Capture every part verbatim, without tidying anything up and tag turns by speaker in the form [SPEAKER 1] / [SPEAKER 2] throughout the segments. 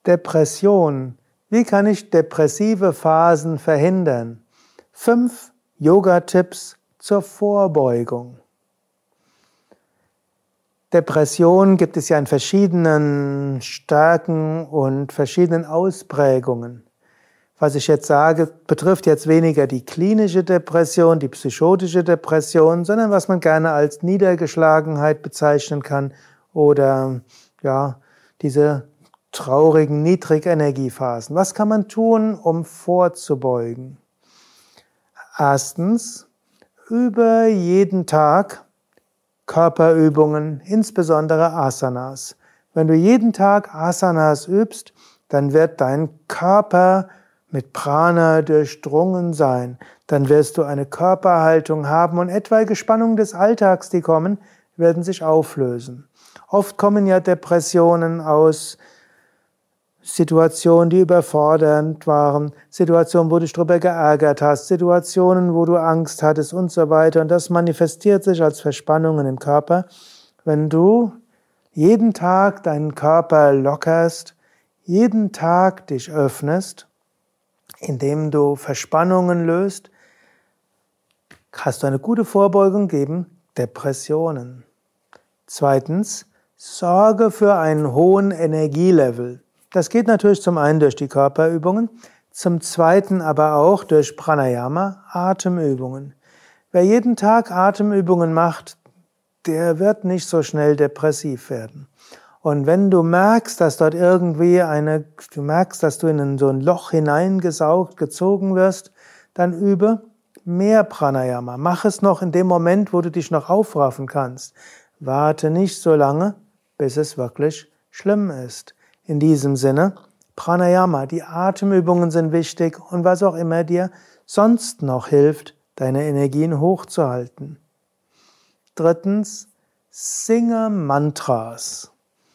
[SPEAKER 1] Depression. Wie kann ich depressive Phasen verhindern? Fünf Yoga-Tipps zur Vorbeugung. Depression gibt es ja in verschiedenen Stärken und verschiedenen Ausprägungen. Was ich jetzt sage, betrifft jetzt weniger die klinische Depression, die psychotische Depression, sondern was man gerne als Niedergeschlagenheit bezeichnen kann oder ja, diese traurigen Niedrigenergiephasen. Was kann man tun, um vorzubeugen? Erstens, über jeden Tag Körperübungen, insbesondere Asanas. Wenn du jeden Tag Asanas übst, dann wird dein Körper mit Prana durchdrungen sein. Dann wirst du eine Körperhaltung haben und etwaige Spannungen des Alltags, die kommen, werden sich auflösen. Oft kommen ja Depressionen aus Situationen, die überfordernd waren, Situationen, wo du dich darüber geärgert hast, Situationen, wo du Angst hattest und so weiter. Und das manifestiert sich als Verspannungen im Körper. Wenn du jeden Tag deinen Körper lockerst, jeden Tag dich öffnest, indem du Verspannungen löst, hast du eine gute Vorbeugung gegen Depressionen. Zweitens, sorge für einen hohen Energielevel. Das geht natürlich zum einen durch die Körperübungen, zum zweiten aber auch durch Pranayama, Atemübungen. Wer jeden Tag Atemübungen macht, der wird nicht so schnell depressiv werden. Und wenn du merkst, dass dort irgendwie eine, du merkst, dass du in so ein Loch hineingesaugt, gezogen wirst, dann übe mehr Pranayama. Mach es noch in dem Moment, wo du dich noch aufraffen kannst. Warte nicht so lange, bis es wirklich schlimm ist. In diesem Sinne, Pranayama, die Atemübungen sind wichtig und was auch immer dir sonst noch hilft, deine Energien hochzuhalten. Drittens, singe Mantras.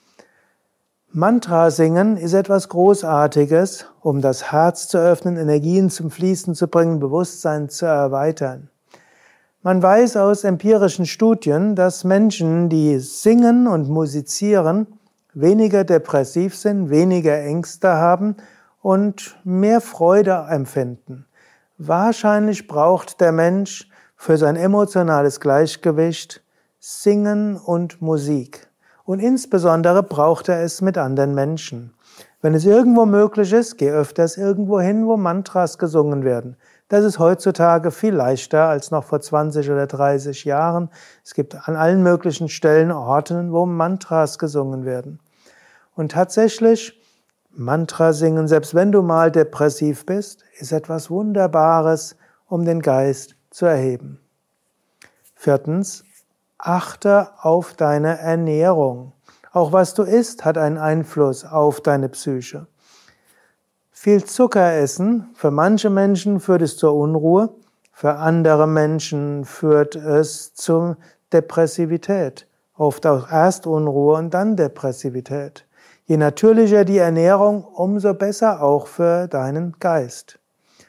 [SPEAKER 1] Mantra singen ist etwas Großartiges, um das Herz zu öffnen, Energien zum Fließen zu bringen, Bewusstsein zu erweitern. Man weiß aus empirischen Studien, dass Menschen, die singen und musizieren, weniger depressiv sind, weniger Ängste haben und mehr Freude empfinden. Wahrscheinlich braucht der Mensch für sein emotionales Gleichgewicht Singen und Musik. Und insbesondere braucht er es mit anderen Menschen. Wenn es irgendwo möglich ist, geh öfters irgendwo hin, wo Mantras gesungen werden. Das ist heutzutage viel leichter als noch vor zwanzig oder dreißig Jahren. Es gibt an allen möglichen Stellen Orten, wo Mantras gesungen werden. Und tatsächlich, Mantra singen, selbst wenn du mal depressiv bist, ist etwas Wunderbares, um den Geist zu erheben. Viertens, achte auf deine Ernährung. Auch was du isst, hat einen Einfluss auf deine Psyche. Viel Zucker essen, für manche Menschen führt es zur Unruhe, für andere Menschen führt es zur Depressivität. Oft auch erst Unruhe und dann Depressivität. Je natürlicher die Ernährung, umso besser auch für deinen Geist.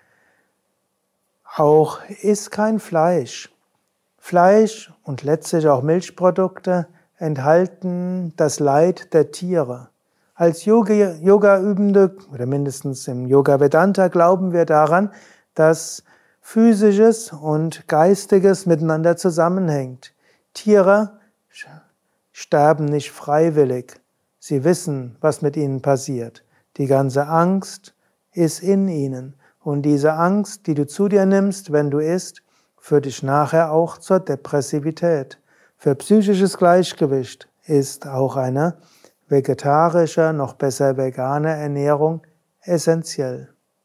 [SPEAKER 1] Auch iss kein Fleisch. Fleisch und letztlich auch Milchprodukte enthalten das Leid der Tiere. Als Yoga-Übende, oder mindestens im Yoga Vedanta, glauben wir daran, dass Physisches und Geistiges miteinander zusammenhängt. Tiere sterben nicht freiwillig. Sie wissen, was mit ihnen passiert. Die ganze Angst ist in ihnen. Und diese Angst, die du zu dir nimmst, wenn du isst, führt dich nachher auch zur Depressivität. Für psychisches Gleichgewicht ist auch eine vegetarische, noch besser vegane Ernährung essentiell.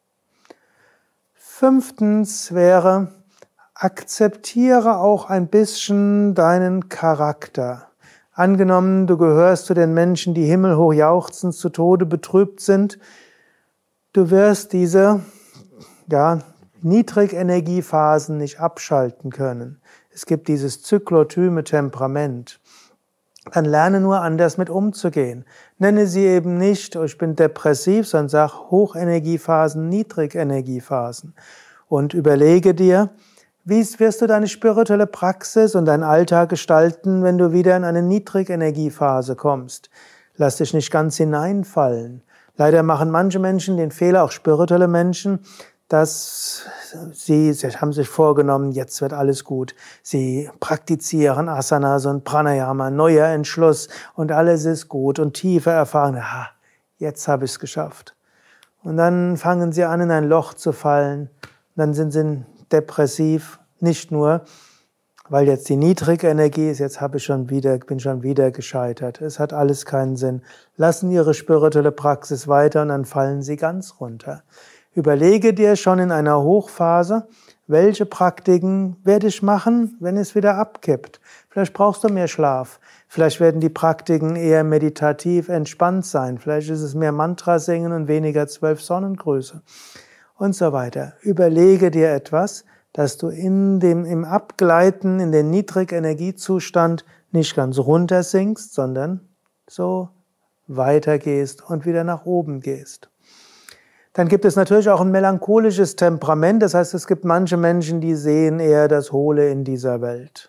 [SPEAKER 1] Fünftens wäre, akzeptiere auch ein bisschen deinen Charakter. Angenommen, du gehörst zu den Menschen, die himmelhoch jauchzend zu Tode betrübt sind, du wirst diese, ja, Niedrigenergiephasen nicht abschalten können. Es gibt dieses zyklotyme Temperament. Dann lerne nur anders mit umzugehen. Nenne sie eben nicht, oh, ich bin depressiv, sondern sag Hochenergiephasen, Niedrigenergiephasen. Und überlege dir, wie wirst du deine spirituelle Praxis und deinen Alltag gestalten, wenn du wieder in eine Niedrigenergiephase kommst. Lass dich nicht ganz hineinfallen. Leider machen manche Menschen den Fehler, auch spirituelle Menschen, dass sie, sie haben sich vorgenommen, jetzt wird alles gut. Sie praktizieren Asanas und Pranayama, neuer Entschluss und alles ist gut und tiefe Erfahrung. Ah, jetzt habe ich es geschafft. Und dann fangen sie an, in ein Loch zu fallen. Dann sind sie depressiv, nicht nur, weil jetzt die niedrige Energie ist, jetzt habe ich schon wieder, bin schon wieder gescheitert. Es hat alles keinen Sinn. Lassen ihre spirituelle Praxis weiter und dann fallen sie ganz runter. Überlege dir schon in einer Hochphase, welche Praktiken werde ich machen, wenn es wieder abkippt. Vielleicht brauchst du mehr Schlaf. Vielleicht werden die Praktiken eher meditativ entspannt sein. Vielleicht ist es mehr Mantra singen und weniger zwölf Sonnengrüße und so weiter. Überlege dir etwas, dass du in dem, im Abgleiten, in den Niedrigenergiezustand nicht ganz runter sinkst, sondern so weitergehst und wieder nach oben gehst. Dann gibt es natürlich auch ein melancholisches Temperament. Das heißt, es gibt manche Menschen, die sehen eher das Hohle in dieser Welt.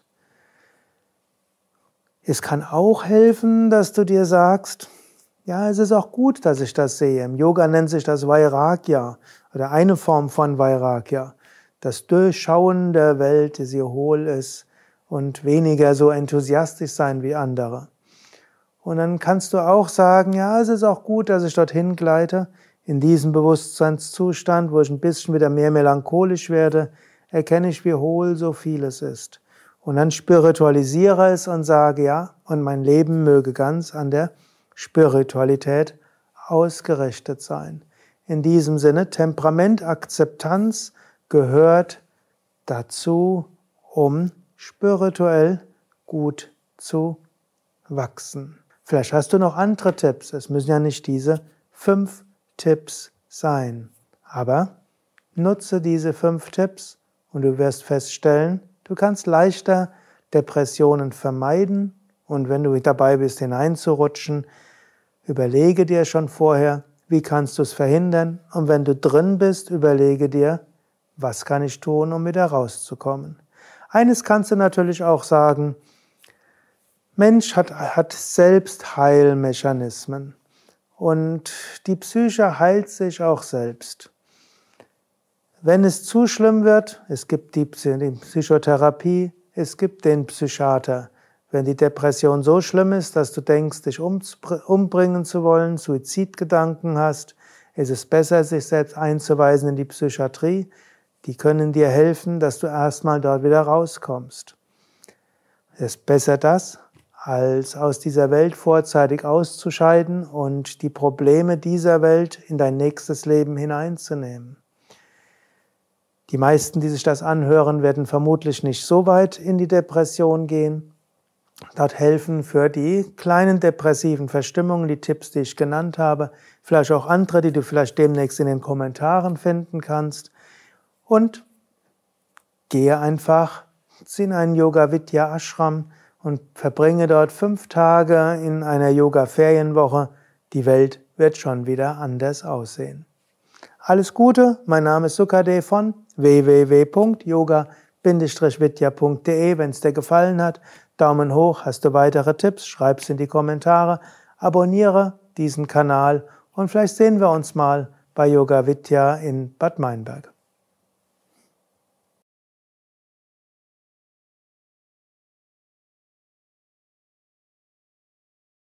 [SPEAKER 1] Es kann auch helfen, dass du dir sagst, ja, es ist auch gut, dass ich das sehe. Im Yoga nennt sich das Vairagya oder eine Form von Vairagya. Das Durchschauen der Welt, die sie hohl ist und weniger so enthusiastisch sein wie andere. Und dann kannst du auch sagen, ja, es ist auch gut, dass ich dorthin gleite. In diesem Bewusstseinszustand, wo ich ein bisschen wieder mehr melancholisch werde, erkenne ich, wie hohl so vieles ist. Und dann spiritualisiere es und sage, ja, und mein Leben möge ganz an der Spiritualität ausgerichtet sein. In diesem Sinne, Temperamentakzeptanz gehört dazu, um spirituell gut zu wachsen. Vielleicht hast du noch andere Tipps. Es müssen ja nicht diese fünf Tipps sein. Aber nutze diese fünf Tipps und du wirst feststellen, du kannst leichter Depressionen vermeiden und wenn du dabei bist, hineinzurutschen, überlege dir schon vorher, wie kannst du es verhindern und wenn du drin bist, überlege dir, was kann ich tun, um wieder rauszukommen. Eines kannst du natürlich auch sagen, Mensch hat, hat Selbstheilmechanismen. Und die Psyche heilt sich auch selbst. Wenn es zu schlimm wird, es gibt die Psychotherapie, es gibt den Psychiater. Wenn die Depression so schlimm ist, dass du denkst, dich umbringen zu wollen, Suizidgedanken hast, ist es besser, sich selbst einzuweisen in die Psychiatrie. Die können dir helfen, dass du erstmal dort wieder rauskommst. Es ist besser das, als aus dieser Welt vorzeitig auszuscheiden und die Probleme dieser Welt in dein nächstes Leben hineinzunehmen. Die meisten, die sich das anhören, werden vermutlich nicht so weit in die Depression gehen. Dort helfen für die kleinen depressiven Verstimmungen die Tipps, die ich genannt habe, vielleicht auch andere, die du vielleicht demnächst in den Kommentaren finden kannst. Und gehe einfach in einen Yoga-Vidya-Ashram und verbringe dort fünf Tage in einer Yoga-Ferienwoche. Die Welt wird schon wieder anders aussehen. Alles Gute, mein Name ist Sukade von w w w punkt yoga Bindestrich vidya punkt de. Wenn es dir gefallen hat, Daumen hoch. Hast du weitere Tipps, schreib's in die Kommentare. Abonniere diesen Kanal und vielleicht sehen wir uns mal bei Yoga Vidya in Bad Meinberg.